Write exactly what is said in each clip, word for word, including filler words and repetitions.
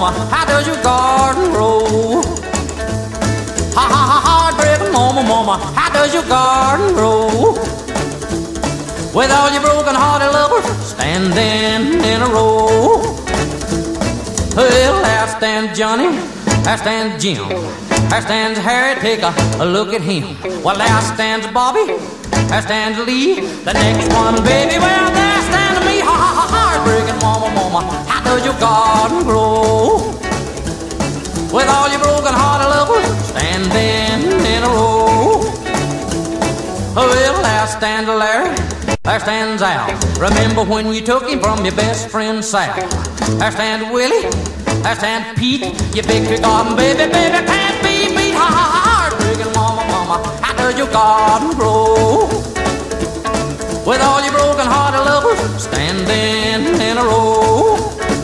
mama, how does your garden grow? Ha ha ha, heartbreaking mama, mama, how does your garden grow? With all your broken-hearted lovers standing in a row. Well, there stands Johnny, there stands Jim, there stands Harry, take a, a look at him. Well, there stands Bobby, there stands Lee, the next one, baby, well, there stands me. Ha ha ha, heartbreaking mama, mama, how does your garden grow? With all your broken-hearted lovers standing in a row. Well, there stands Larry, there stands Al. Remember when you took him from your best friend Sal. There stands Willie, there stands Pete. Your victory garden, baby, baby, can't be beat. Ha ha ha, heartbreaking mama, mama, how does your garden grow? With all your broken-hearted lovers standing in a row.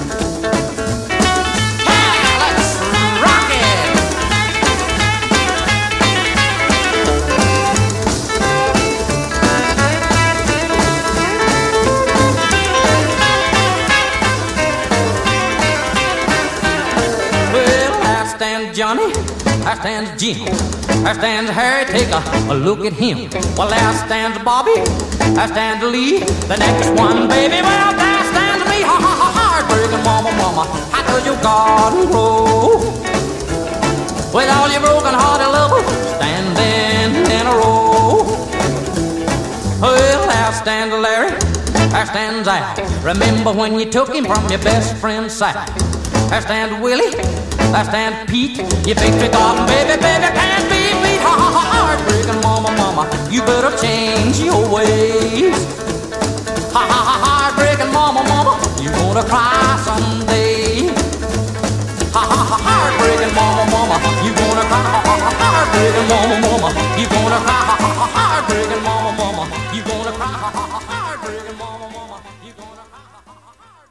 Johnny, there stands Jim, there stands Harry, take a, a look at him. Well, there stands Bobby, there stands Lee, the next one, baby, well, there stands me. Ha ha ha, heartbreaking mama, mama, how does your garden grow? With all your broken-hearted lovers standing in a row. Well, there stands Larry, there stands Al. Remember when you took him from your best friend Sal. There stands Willie, there stands Pete. Your victory garden, baby, baby, can't be beat. Ha ha ha, heartbreaking mama, mama, you better change your ways. Ha ha ha, heartbreaking mama, mama, you gonna cry someday. Ha ha ha, heartbreaking mama.